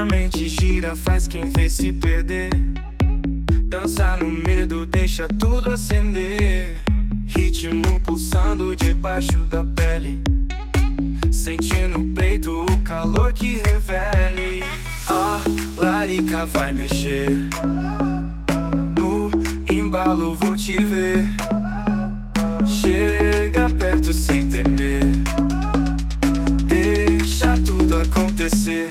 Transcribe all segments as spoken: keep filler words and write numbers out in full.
A mente gira, faz quem vê se perder. Dança no medo, deixa tudo acender. Ritmo pulsando debaixo da pele, sente no peito o calor que revele. A larica vai mexer, no embalo vou te ver. Chega perto sem temer, deixa tudo acontecer.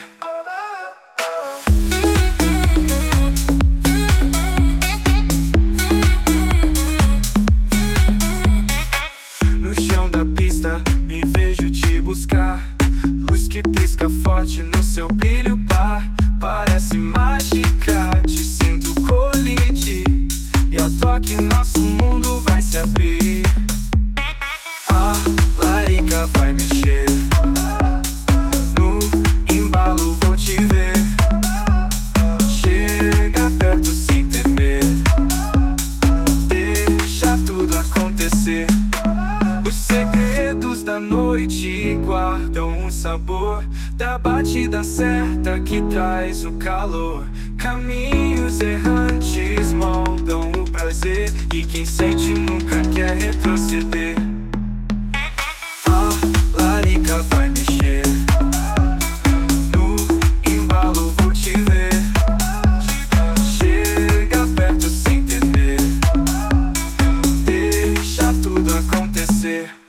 No chão da pista me vejo te buscar, luz que pisca forte no seu brilho par. Parece mágica, te sinto colidir, e ao toque nosso mundo vai se abrir. A larica vai mexer, no embalo vou te ver. Chega perto sem temer, deixa tudo acontecer. Os segredos da noite guardam o sabor da batida certa que traz o calor. Caminhos errantes moldam o prazer, e quem sente nunca quer retroceder. A larica vai mexer, no embalo vou te ver. Chega perto sem temer, deixa tudo acontecer.